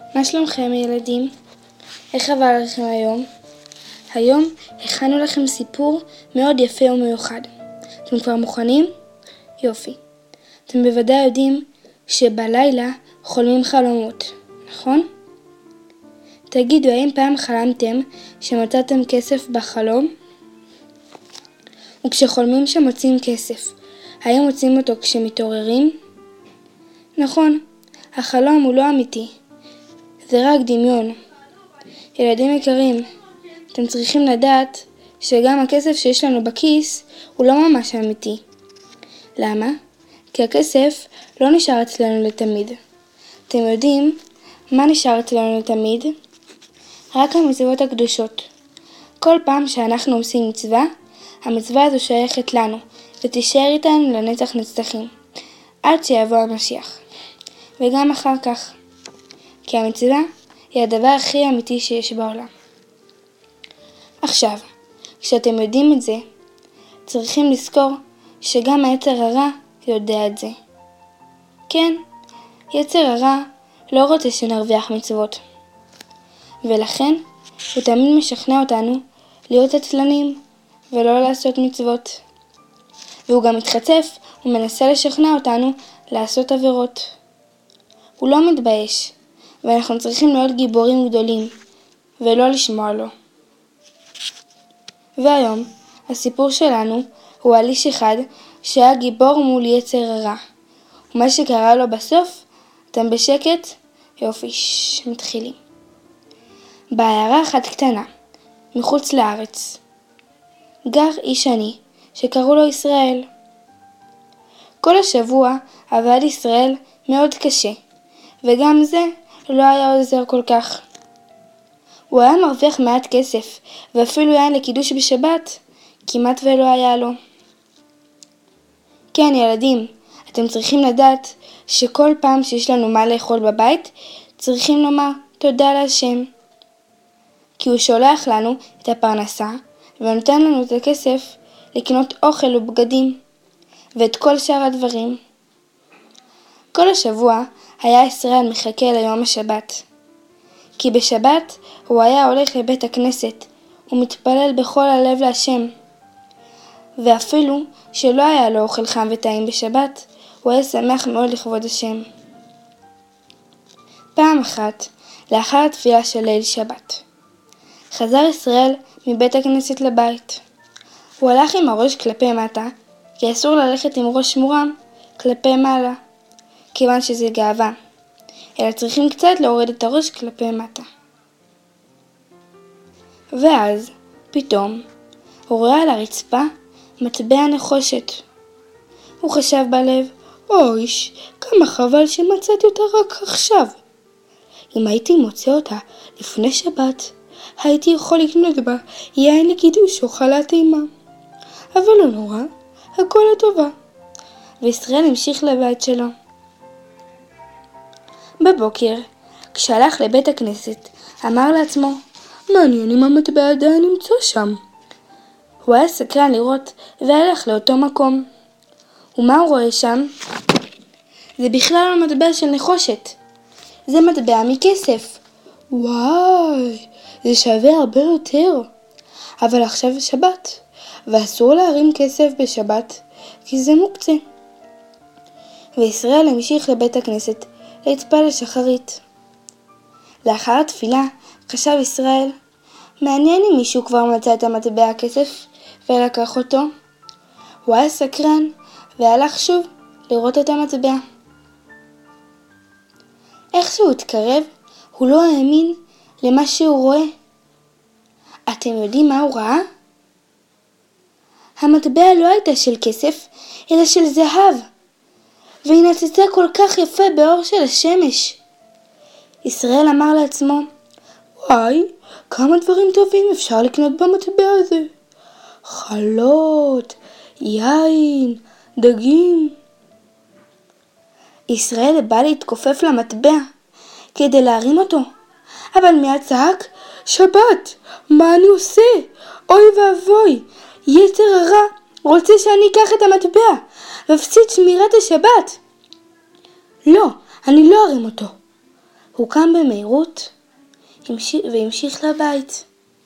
מה שלומכם ילדים? איך עבר לכם היום? היום הכנו לכם סיפור מאוד יפה ומיוחד. אתם כבר מוכנים? יופי. אתם בוודאי יודעים שבלילה חולמים חלומות, נכון? תגידו, האם פעם חלמתם שמצאתם כסף בחלום? וכשחולמים שמוצאים כסף, האם מוצאים אותו כשמתעוררים? נכון, החלום הוא לא אמיתי. זה רק דמיון. ילדים יקרים, אתם צריכים לדעת שגם הכסף שיש לנו בכיס הוא לא ממש אמיתי. למה? כי הכסף לא נשאר אצלנו לתמיד. אתם יודעים מה נשאר אצלנו לתמיד? רק המצוות הקדושות. כל פעם שאנחנו עושים מצווה, המצווה הזו שייכת לנו ותישאר איתנו לנצח נצחים, עד שיבוא המשיח. וגם אחר כך. כי המצווה היא הדבר הכי אמיתי שיש בעולם. עכשיו, כשאתם יודעים את זה, צריכים לזכור שגם היצר הרע יודע את זה. כן, יצר הרע לא רוצה שנרוויח מצוות. ולכן הוא תמיד משכנע אותנו להיות עצלנים ולא לעשות מצוות. והוא גם מתחצף ומנסה לשכנע אותנו לעשות עבירות. הוא לא מתבייש, ואנחנו צריכים להיות גיבורים גדולים, ולא לשמוע לו. והיום, הסיפור שלנו הוא על איש אחד שהיה גיבור מול יצר הרע. ומה שקרה לו בסוף, אתם בשקט? יופי, מתחילים. בעיירה אחת קטנה, מחוץ לארץ, גר איש עני שקראו לו ישראל. כל השבוע עבד ישראל מאוד קשה, וגם זה לא היה עוזר כל כך. הוא היה מרוויח מעט כסף, ואפילו יין לקידוש בשבת כמעט ולא היה לו. כן ילדים, אתם צריכים לדעת שכל פעם שיש לנו מה לאכול בבית, צריכים לומר תודה להשם. כי הוא שולח לנו את הפרנסה, ונותן לנו את הכסף לקנות אוכל ובגדים, ואת כל שאר הדברים. כל השבוע היה ישראל מחכה ליום השבת. כי בשבת הוא היה הולך לבית הכנסת ומתפלל בכל הלב להשם. ואפילו שלא היה לו אוכל חם וטעים בשבת, הוא היה שמח מאוד לכבוד השם. פעם אחת, לאחר התפילה של ליל שבת, חזר ישראל מבית הכנסת לבית. הוא הלך עם הראש כלפי מטה, כי אסור ללכת עם ראש מורם כלפי מעלה, כיוון שזה גאווה, אלא צריכים קצת להוריד את הראש כלפי מטה. ואז, פתאום, הוא רואה על הרצפה מטבע נחושת. הוא חשב בלב, אויש, כמה חבל שמצאתי אותה רק עכשיו. אם הייתי מוצא אותה לפני שבת, הייתי יכול לקנות בה יין לקידוש או חלת טעימה. אבל לא נורא, הכל לטובה. וישראל המשיך לבית שלו. בבוקר, כשהלך לבית הכנסת, אמר לעצמו, מעניין אם המטבע עדיין נמצא שם. הוא היה סקרן לראות והלך לאותו מקום. ומה הוא רואה שם? זה בכלל לא מטבע של נחושת. זה מטבע מכסף. וואי, זה שווה הרבה יותר. אבל עכשיו שבת, ואסור להרים כסף בשבת, כי זה מוקצה. וישראל המשיך לבית הכנסת להתפלל שחרית. לאחר התפילה חשב ישראל, מעניין אם מישהו כבר מצא את המטבע הכסף ולקח אותו. הוא היה סקרן והלך שוב לראות את המטבע. איך שהוא התקרב, הוא לא האמין למה שהוא רואה. אתם יודעים מה הוא ראה? המטבע לא הייתה של כסף, אלא של זהב, והיא נצצה כל כך יפה באור של השמש. ישראל אמר לעצמו, וואי, כמה דברים טובים אפשר לקנות במטבע הזה. חלות, יין, דגים. ישראל בא להתכופף למטבע כדי להרים אותו, אבל מיד צעק, שבת, מה אני עושה? אוי ואבוי, יצר הרע רוצה שאני אקח את המטבע והפסיד שמירת השבת. לא, אני לא ארים אותו. הוא קם במהירות והמשיך לבית.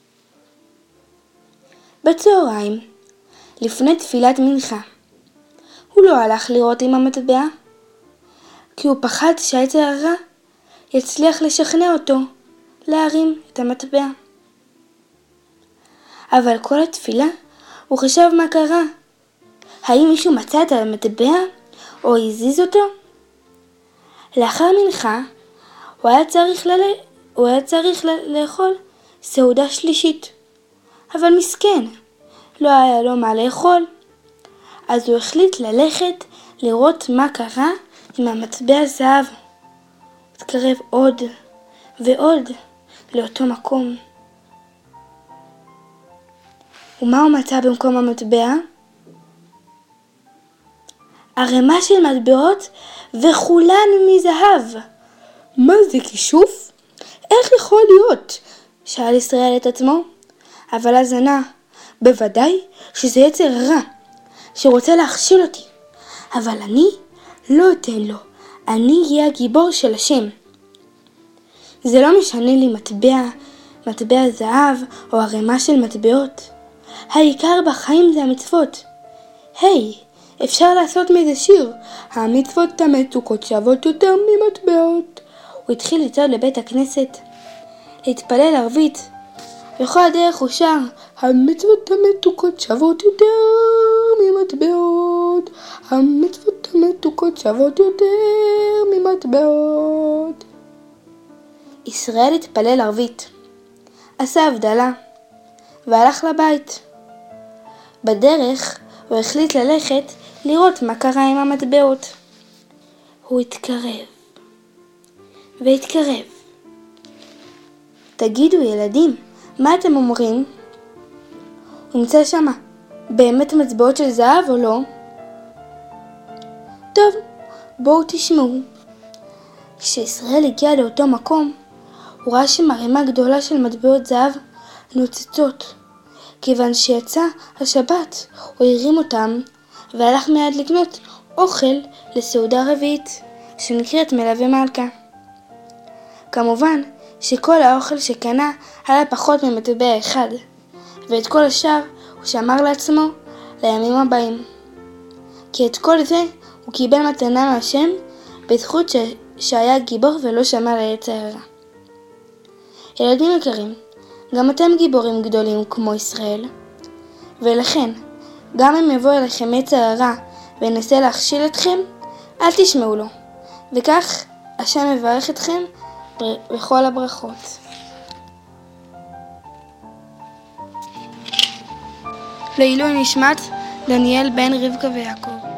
בצהריים, לפני תפילת מנחה, הוא לא הלך לראות עם המטבע, כי הוא פחד שהיצר הרע יצליח לשכנע אותו להרים את המטבע. אבל כל התפילה הוא חשב מה קרה. האם מישהו מצא את המטבע או הזיז אותו? לאחר מנחה הוא היה צריך לאכול סעודה שלישית, אבל מסכן, לא היה לו מה לאכול. אז הוא החליט ללכת לראות מה קרה עם המטבע זהב. התקרב עוד ועוד לאותו מקום. ומה הוא מצא במקום המטבע? ערימה של מטבעות וכולן מזהב. מה זה כישוף? איך יכול להיות? שאל ישראל את עצמו. אבל אז ענה, בוודאי שזה יצר רע שרוצה להכשיל אותי. אבל אני לא אתן לו. אני אהיה הגיבור של השם. זה לא משנה לי מטבע זהב או ערימה של מטבעות. העיקר בחיים זה המצוות. היי, אפשר לעשות מזה שיר. המצוות המתוקות שוות יותר ממטבעות. הוא התחיל לצעוד לבית הכנסת, להתפלל ערבית. וכל הדרך הוא שר, המצוות המתוקות שוות יותר ממטבעות. המצוות המתוקות שוות יותר ממטבעות. ישראל התפלל ערבית, עשה הבדלה והלך לבית. בדרך הוא החליט ללכת לראות מה קרה עם המטבעות. הוא התקרב והתקרב. תגידו ילדים, מה אתם אומרים? הוא נמצא שמה באמת מטבעות של זהב או לא? טוב, בואו תשמעו. כשישראל הגיע לאותו מקום, הוא ראה שמרימה גדולה של מטבעות זהב נוצצות. כיוון שיצא השבת, הוא הרים אותם והלך מיד לקנות אוכל לסעודה רביעית שנקראת מלווה מלכה. כמובן שכל האוכל שקנה היה פחות ממטבע אחד, ואת כל השאר הוא שמר לעצמו לימים הבאים. כי את כל זה הוא קיבל מתנה מהשם בזכות שהיה גיבור ולא שמע ליצר הרע. ילדים יקרים, גם אתם גיבורים גדולים כמו ישראל, ולכן גם אם יבוא אליכם יצר הרע וינסה להכשיל אתכם, אל תשמעו לו, וכך השם יברך אתכם בכל הברכות. לעילוי נשמת דניאל בן רבקה ויעקב.